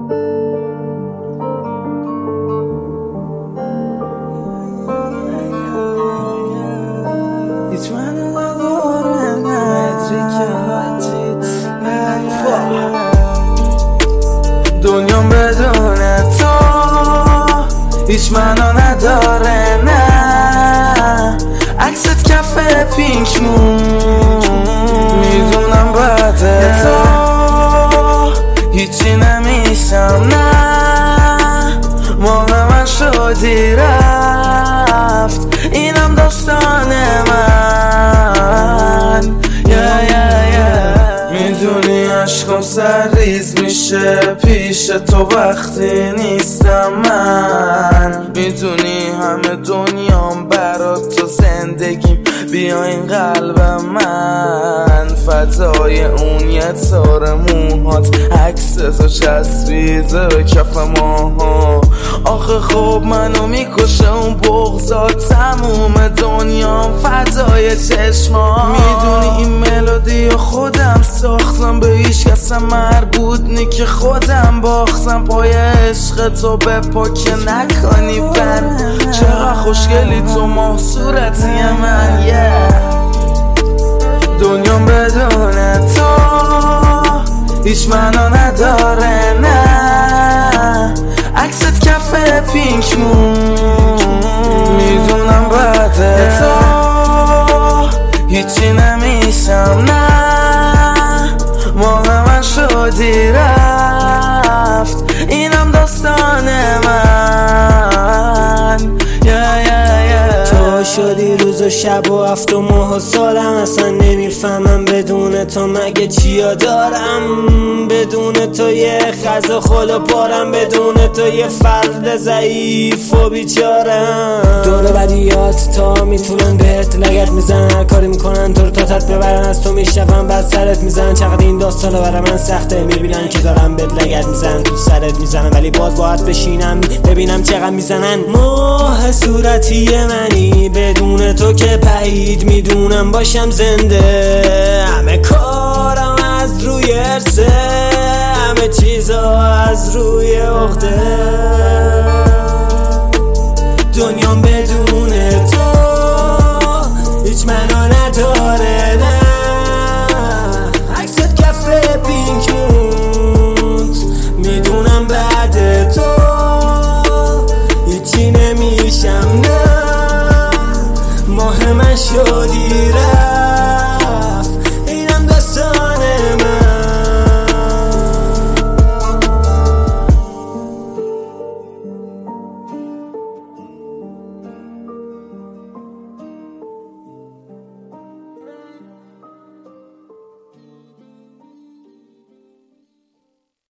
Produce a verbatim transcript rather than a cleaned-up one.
هیچ منو نداره مدرک حاجیت دنیام بدون تو هیچ منو نداره نه عکست کف پینک مون میدونم بعد تو هیچی نمیشم نه ماه من شدی رفت اینم داستان من yeah, yeah, yeah. میدونی عشقم سرریز میشه پیش تو وقتی نیستم من میدونی همه دنیام برات تو زندگیم بیا این قلب من فدای اون یه تار موهات عکس تو چسبیده به کف ماها آخه خوب منو میکشه اون بغضات تموم دنیام فدای چشما میدونی این ملودی خودم ساختم به هیچ کسم مربوط نی که خودم باختم پای عشق تو به پا که نکنی بند چقدر خوشگلی تو ماه صورتی من yeah. دنیام بدون تو هیچ منو نداره نه عکست کف پینک مون میدونم بعد تو هیچی نمیشم نه ماه من شدی رفت اینم داستان من yeah, yeah, yeah. تو شدی روز و شب و هفت و ماه و سالم اصلا نمیفهمم بدون تو مگه چیا دارم بدون تو یه خز خل و پارم بدون تو یه فرد ضعیف و بیچارم دور بدیات تا میتونن بهت لگت میزنن هر کاری میکنن تو رو تاتت ببرن از تو میشنون بعد سرت میزنن چقدر این داستانو برای من سخته میبینن که دارم بهت لگت میزنن تو سرت میزنن ولی باز باید بشینم ببینم چقدر میزنن ماه صورتی منی بدون تو که پهید میدونم باشم زنده همه کارم از روی ارسه همه چیزا از روی عقده دنیام بدون تو هیچ منو نداره نه عکست کف پینک موند میدونم بعد تو هیچی نمیشم نه ماه من شدی رفت